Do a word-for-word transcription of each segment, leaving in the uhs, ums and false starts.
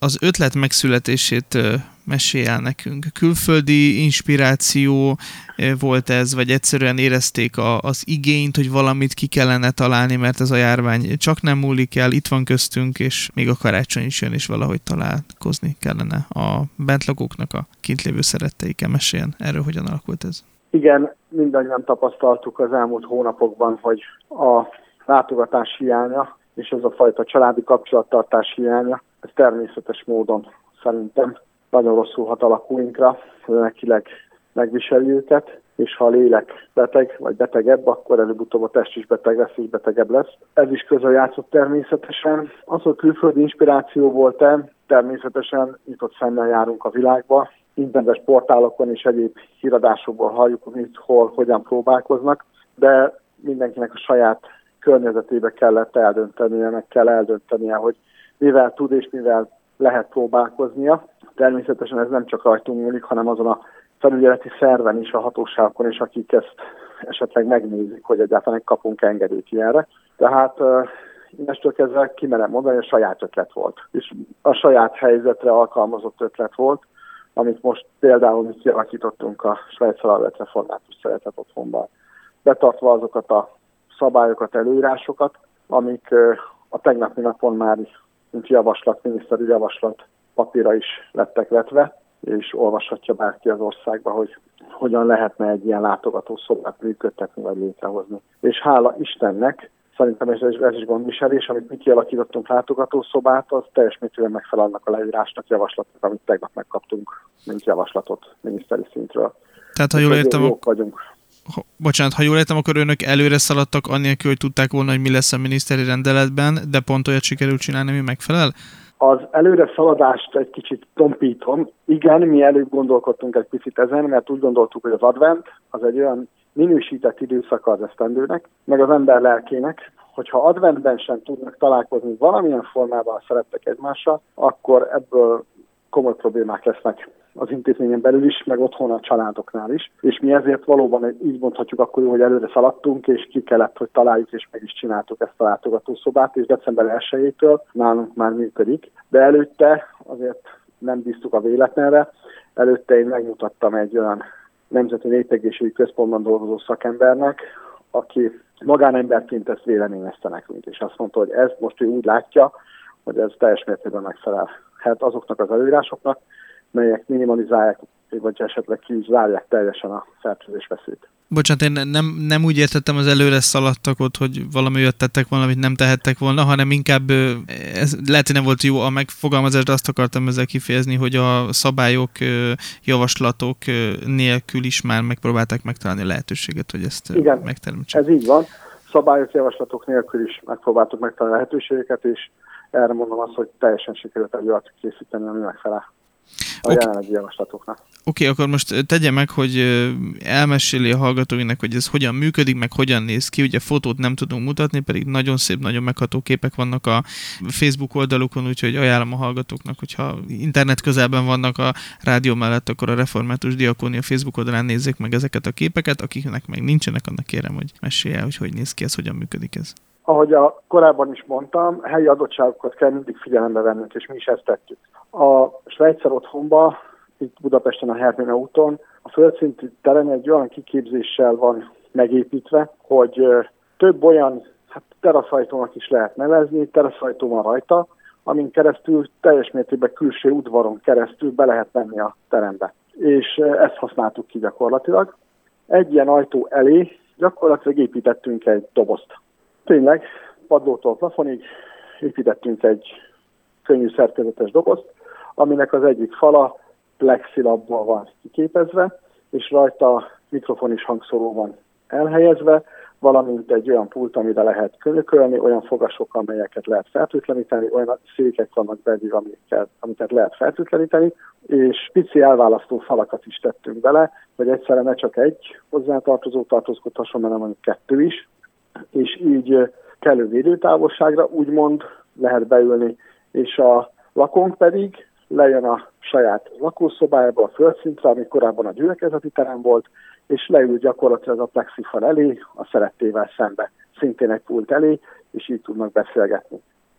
az ötlet megszületését mesélj el nekünk. Külföldi inspiráció volt ez, vagy egyszerűen érezték a, az igényt, hogy valamit ki kellene találni, mert ez a járvány csak nem múlik el, itt van köztünk, és még a karácsony is jön, és valahogy találkozni kellene a bentlakóknak, a kint lévő szeretteikkel. Meséljen erről, hogyan alakult ez. Igen, mindannyian tapasztaltuk az elmúlt hónapokban, hogy a látogatás hiánya, és ez a fajta családi kapcsolattartás hiánya, ez természetes módon szerintem nagyon rosszul hat a lakóinkra, lelkileg megviseli őket, és ha a lélek beteg, vagy betegebb, akkor előbb-utóbb a test is beteg lesz, és betegebb lesz. Ez is közrejátszott természetesen. Az, hogy külföldi inspiráció volt-e, természetesen nyitott szemmel járunk a világba. Internetes portálokon és egyéb híradásokból halljuk, hogy mit, hol, hogyan próbálkoznak, de mindenkinek a saját környezetébe kellett eldöntenie, meg kell eldöntenie, hogy mivel tud és mivel lehet próbálkoznia. Természetesen ez nem csak rajtunk múlik, hanem azon a felügyeleti szerven is, a hatóságokon is, akik ezt esetleg megnézik, hogy egyáltalán kapunk engedélyt ilyenre. Tehát uh, innestől kezdve kimerem mondani, hogy a saját ötlet volt. És a saját helyzetre alkalmazott ötlet volt, amit most például mi kialakítottunk a Svájc Alapvető Református Szeretet Otthonban. Betartva azokat a szabályokat, előírásokat, amik uh, a tegnapi napon már mint javaslat, miniszteri javaslat papírra is lettek vetve, és olvashatja bárki az országba, hogy hogyan lehetne egy ilyen látogatószobát működtetni vagy létrehozni. És hála Istennek, szerintem ez, ez is gondviselés, amit mi kialakítottunk látogatószobát, az teljes mértékben megfelel annak a leírásnak, javaslatnak, amit tegnap megkaptunk, mint javaslatot miniszteri szintről. Tehát ha jól értem, jók vagyunk. Ha, bocsánat, ha jól értem, akkor önök előre szaladtak annélkül, hogy tudták volna, hogy mi lesz a miniszteri rendeletben, de pont olyat sikerült csinálni, ami megfelel? Az előre szaladást egy kicsit tompítom. Igen, mi előbb gondolkodtunk egy picit ezen, mert úgy gondoltuk, hogy az advent az egy olyan minősített időszaka az esztendőnek, meg az ember lelkének, hogyha adventben sem tudnak találkozni valamilyen formában a szerettek egymással, akkor ebből komoly problémák lesznek az intézményen belül is, meg otthon a családoknál is. És mi ezért valóban így mondhatjuk akkor, hogy előre szaladtunk, és ki kellett, hogy találjuk, és meg is csináltuk ezt a látogatószobát, és december elsejétől nálunk már működik. De előtte azért nem bíztuk a véletlenre, előtte én megmutattam egy olyan Nemzeti Népegészségügyi Központban dolgozó szakembernek, aki magánemberként ezt véleményezte nekünk, és azt mondta, hogy ez most ő úgy látja, hogy ez teljes mértékben megfelel hát azoknak az előírásoknak, melyek minimalizálják, vagy esetleg ki is zárják teljesen a fertőzés veszélyt. Bocsánat, én nem, nem úgy értettem az előre szaladtak ott, hogy valami olyat tettek volna, amit nem tehettek volna, hanem inkább, ez lehet, hogy nem volt jó a megfogalmazás, de azt akartam ezzel kifejezni, hogy a szabályok, javaslatok nélkül is már megpróbálták megtalálni a lehetőséget, hogy ezt igen, megteremtsék. Ez így van. Szabályok, javaslatok nélkül is megpróbáltuk megtalálni a lehetőségeket, és erre mondom azt, hogy teljesen sikerült egy olyat készíteni, ami megfelel a okay. jelenlegi javaslatoknak. Oké, okay, akkor most tegye meg, hogy elmeséli a hallgatóinak, hogy ez hogyan működik, meg hogyan néz ki. Ugye fotót nem tudunk mutatni, pedig nagyon szép, nagyon megható képek vannak a Facebook oldalukon, úgyhogy ajánlom a hallgatóknak, hogyha internet közelben vannak a rádió mellett, akkor a Református Diakónia Facebook oldalán nézzék meg ezeket a képeket, akiknek meg nincsenek, annak kérem, hogy mesélj el, hogy hogy néz ki ez, hogyan működik ez. Ahogy a korábban is mondtam, helyi adottságokat kell mindig figyelembe vennünk, és mi is ezt tettük. A Svájcer Otthonban, itt Budapesten a Hermina úton, a földszintű terem egy olyan kiképzéssel van megépítve, hogy több olyan, hát teraszajtónak is lehet nevezni, teraszajtó van rajta, amin keresztül teljes mértékben külső udvaron keresztül be lehet menni a terembe. És ezt használtuk ki gyakorlatilag. Egy ilyen ajtó elé gyakorlatilag építettünk egy dobozt. Tényleg, padlótól plafonig építettünk egy könnyű szerkezetes dobozt, aminek az egyik fala plexilabból van kiképezve, és rajta mikrofon és hangszóró van elhelyezve, valamint egy olyan pult, amire lehet könyökölni, olyan fogasok, amelyeket lehet fertőtleníteni, olyan székek vannak belül, amiket, amiket lehet fertőtleníteni, és pici elválasztó falakat is tettünk bele, hogy egyszerre ne csak egy hozzátartozó tartózkodhasson, hanem mondjuk kettő is, és így kellő védőtávolságra úgymond lehet beülni, és a lakónk pedig lejön a saját lakószobájába, a földszintre, ami korábban a gyülekezeti terem volt, és leül gyakorlatilag a plexifal elé, a szerettével szembe, szintén egy pult elé, és így tudnak beszélgetni.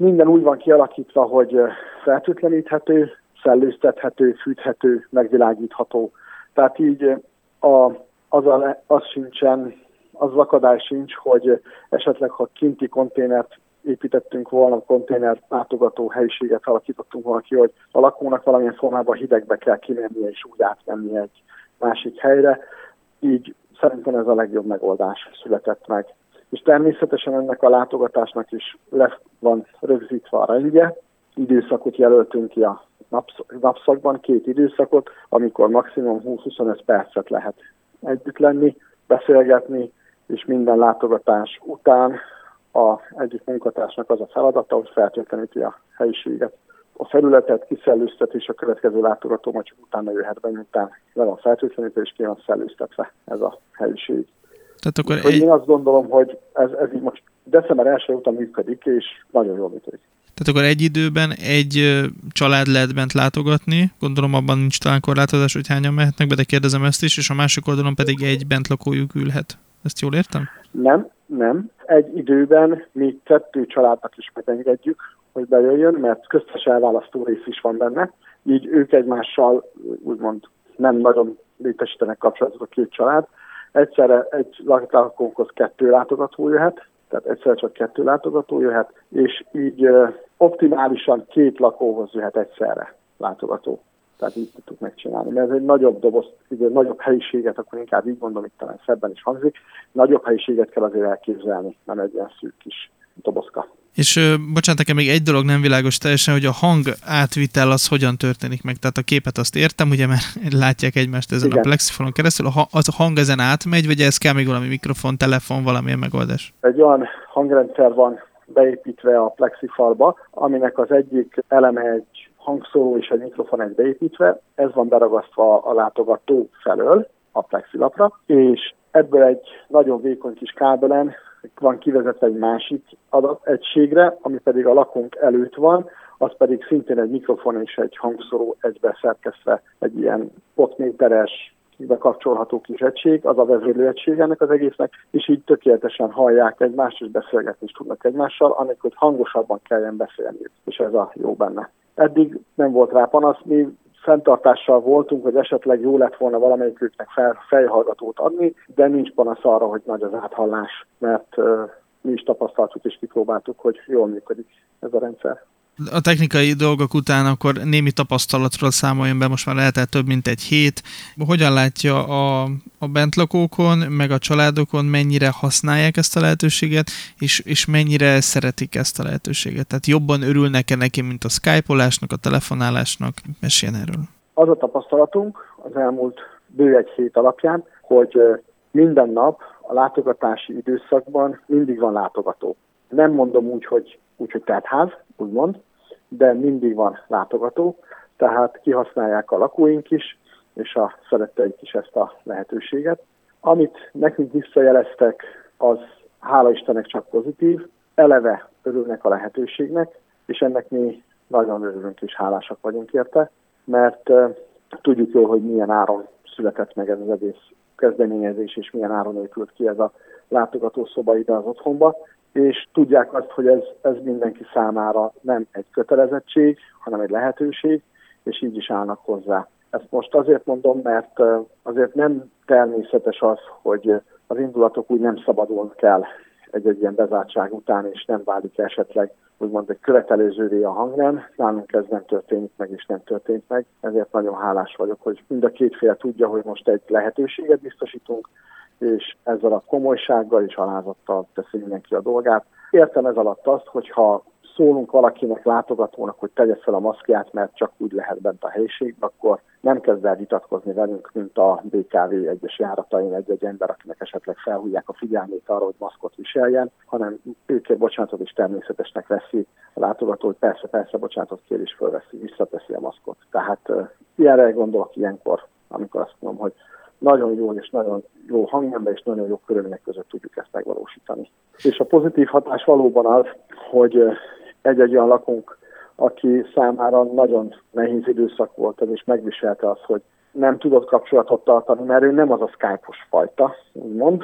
Minden úgy van kialakítva, hogy fertőtleníthető, szellőztethető, fűthető, megvilágítható. Tehát így a, az, a, az sincsen, az akadály sincs, hogy esetleg, ha kinti konténert építettünk volna, konténer látogató helyiséget alakítottunk volna ki, hogy a lakónak valamilyen formában hidegbe kell kimennie és úgy átmenni egy másik helyre. Így szerintem ez a legjobb megoldás született meg. És természetesen ennek a látogatásnak is lesz, van rögzítve a rendje. Időszakot jelöltünk ki a napsz- napszakban, két időszakot, amikor maximum húsz-huszonöt percet lehet együtt lenni, beszélgetni, és minden látogatás után a egyik munkatársnak az a feladata, hogy feltölteníti a helyiséget. A felületet kiszellőztet, és a következő látogató majd csak utána jöhet be, miután le van feltöltve, és ki van szellőztetve ez a helyiség. Tehát akkor egy... egy... Én azt gondolom, hogy ez, ez így most december első óta működik, és nagyon jól működik. Tehát akkor egy időben egy család lehet bent látogatni, gondolom abban nincs talán korlátozás, hogy hányan mehetnek be, de kérdezem ezt is, és a másik oldalon pedig egy bentlakójuk ülhet. Ezt jól értem? Nem, nem. Egy időben mi kettő családnak is megengedjük, hogy bejöjjön, mert köztes elválasztó rész is van benne, így ők egymással úgymond nem nagyon létesítenek kapcsolatot a két család. Egyszerre egy lakónkhoz kettő látogató jöhet, tehát egyszerre csak kettő látogató jöhet, és így optimálisan két lakóhoz jöhet egyszerre látogató. Tehát így tudtuk megcsinálni. Mert ez egy nagyobb doboz, egy nagyobb helyiséget, akkor inkább így mondom, itt talán szebben is hangzik, nagyobb helyiséget kell azért elképzelni, nem egy ilyen szűk kis dobozka. És ö, bocsánat, nekem még egy dolog nem világos teljesen, hogy a hang átvitel az hogyan történik meg. Tehát a képet azt értem, ugye, mert látják egymást ezen Igen. a Plexifonon keresztül. A, ha, az a hang ezen átmegy, vagy ez kell még valami mikrofon, telefon, valamilyen megoldás? Egy olyan hangrendszer van beépítve a Plexifalba, aminek az egyik eleme egy hangszóró és egy mikrofon egy beépítve. Ez van beragasztva a látogató felől a Plexilapra, és ebből egy nagyon vékony kis kábelen van kivezetve egy másik adategységre, ami pedig a lakónk előtt van, az pedig szintén egy mikrofon és egy hangszóró egybe szerkesztve egy ilyen potméteres, bekapcsolható kis egység, az a vezérlőegység ennek az egésznek, és így tökéletesen hallják egymást, és beszélgetni is tudnak egymással, anélkül, hogy hangosabban kelljen beszélni, és ez a jó benne. Eddig nem volt rá panasz, mi fenntartással voltunk, hogy esetleg jó lett volna valamelyiküknek fel, fejhallgatót adni, de nincs panasz arra, hogy nagy az áthallás, mert uh, mi is tapasztaltuk és kipróbáltuk, hogy jól működik ez a rendszer. A technikai dolgok után akkor némi tapasztalatról számoljon be, most már lehetett több mint egy hét. Hogyan látja a, a bentlakókon, meg a családokon, mennyire használják ezt a lehetőséget, és, és mennyire szeretik ezt a lehetőséget? Tehát jobban örülnek-e neki, mint a skype-olásnak, a telefonálásnak? Meséljen erről. Az a tapasztalatunk az elmúlt bő egy hét alapján, hogy minden nap a látogatási időszakban mindig van látogató. Nem mondom úgy, hogy úgy, hogy teltház, úgymond, de mindig van látogató, tehát kihasználják a lakóink is, és a szeretteik is ezt a lehetőséget. Amit nekünk visszajeleztek, az hála Istennek csak pozitív, eleve örülnek a lehetőségnek, és ennek mi nagyon örülünk és hálásak vagyunk érte, mert uh, tudjuk jól, hogy milyen áron született meg ez az egész kezdeményezés, és milyen áron épült ki ez a látogatószoba ide az otthonba, és tudják azt, hogy ez, ez mindenki számára nem egy kötelezettség, hanem egy lehetőség, és így is állnak hozzá. Ezt most azért mondom, mert azért nem természetes az, hogy az indulatok úgy nem szabadulnak el egy-egy ilyen bezártság után, és nem válik esetleg úgymond egy követelőzővé a hangrend. Nálunk ez nem történik meg, és nem történt meg. Ezért nagyon hálás vagyok, hogy mind a két fél tudja, hogy most egy lehetőséget biztosítunk, és ezzel a komolysággal és alázattal teszi mindenki a dolgát. Értem ez alatt azt, hogyha szólunk valakinek, látogatónak, hogy tegye fel a maszkját, mert csak úgy lehet bent a helyiségben, akkor nem kezd el vitatkozni velünk, mint a bé ká vé egyes járatain egy-egy ember, akinek esetleg felhúzják a figyelmét arra, hogy maszkot viseljen, hanem őket bocsánatot is természetesnek veszi a látogató, hogy persze, persze, bocsánatot kér és fölveszi, visszateszi a maszkot. Tehát uh, ilyenre gondolok ilyenkor, amikor azt mondom, hogy nagyon jó és nagyon jó hangnemben és nagyon jó körülmények között tudjuk ezt megvalósítani. És a pozitív hatás valóban az, hogy egy-egy olyan lakónk, aki számára nagyon nehéz időszak volt, és megviselte azt, hogy nem tudott kapcsolatot tartani, mert ő nem az a Skype-os fajta, úgymond,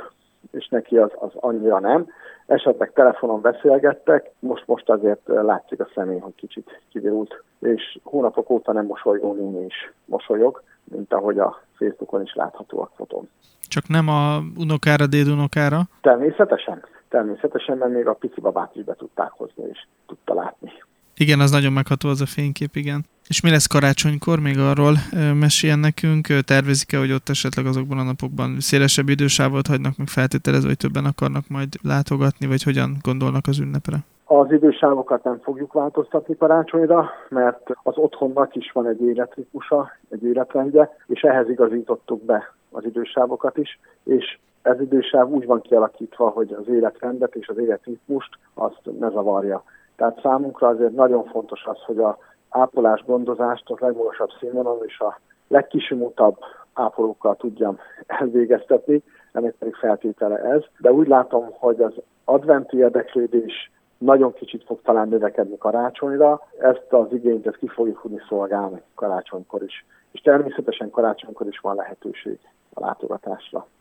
és neki az, az annyira nem. Esetleg telefonon beszélgettek, most-most azért látszik a személy, hogy kicsit kivirult, és hónapok óta nem mosolygó néni is mosolyog, mint ahogy a Facebookon is látható a fotón. Csak nem a unokára, dédunokára? Természetesen. Természetesen, mert még a pici babát is be tudták hozni, és tudta látni. Igen, az nagyon megható az a fénykép, igen. És mi lesz karácsonykor? Még arról meséljen nekünk. Tervezik-e, hogy ott esetleg azokban a napokban szélesebb idősávot hagynak, meg feltételezve, hogy többen akarnak majd látogatni, vagy hogyan gondolnak az ünnepre? Az idősávokat nem fogjuk változtatni karácsonyra, mert az otthonnak is van egy életritmusa, egy életrendje, és ehhez igazítottuk be az idősávokat is, és ez idősáv úgy van kialakítva, hogy az életrendet és az életritmust azt ne zavarja. Tehát számunkra azért nagyon fontos az, hogy a ápolás gondozást a legmagasabb színvonalon és a legkisimutabb ápolókkal tudjam elvégeztetni, ennek pedig feltétele ez. De úgy látom, hogy az adventi érdeklődés nagyon kicsit fog talán növekedni karácsonyra, ezt az igényt ezt ki fogjuk tudni szolgálni karácsonykor is. És természetesen karácsonykor is van lehetőség a látogatásra.